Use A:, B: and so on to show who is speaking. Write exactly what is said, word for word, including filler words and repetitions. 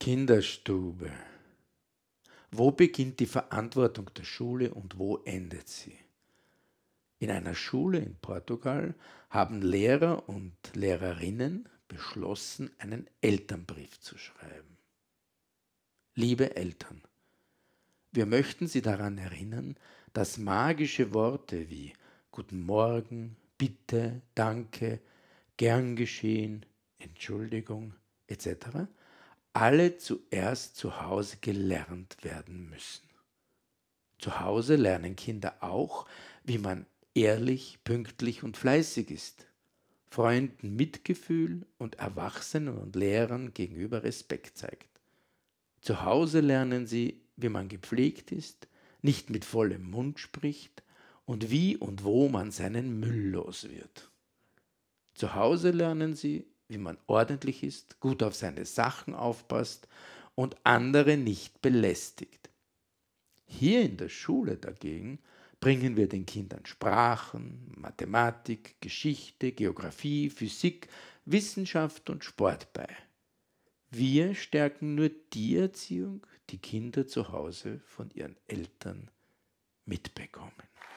A: Kinderstube. Wo beginnt die Verantwortung der Schule und wo endet sie? In einer Schule in Portugal haben Lehrer und Lehrerinnen beschlossen, einen Elternbrief zu schreiben. Liebe Eltern, wir möchten Sie daran erinnern, dass magische Worte wie Guten Morgen, Bitte, Danke, Gern geschehen, Entschuldigung et cetera alle zuerst zu Hause gelernt werden müssen. Zu Hause lernen Kinder auch, wie man ehrlich, pünktlich und fleißig ist, Freunden Mitgefühl und Erwachsenen und Lehrern gegenüber Respekt zeigt. Zu Hause lernen sie, wie man gepflegt ist, nicht mit vollem Mund spricht und wie und wo man seinen Müll los wird. Zu Hause lernen sie, wie man ordentlich ist, gut auf seine Sachen aufpasst und andere nicht belästigt. Hier in der Schule dagegen bringen wir den Kindern Sprachen, Mathematik, Geschichte, Geografie, Physik, Wissenschaft und Sport bei. Wir stärken nur die Erziehung, die Kinder zu Hause von ihren Eltern mitbekommen.